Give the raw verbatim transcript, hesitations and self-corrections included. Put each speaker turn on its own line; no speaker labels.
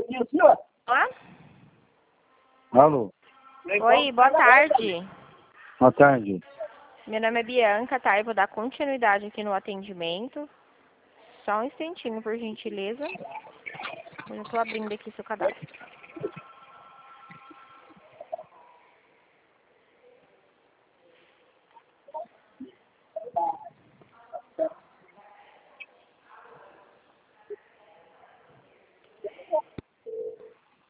Olá?
Alô?
Oi, boa tarde.
Boa tarde.
Meu nome é Bianca, tá? Eu vou dar continuidade aqui no atendimento. Só um instantinho, por gentileza. Eu já tô abrindo aqui seu cadastro.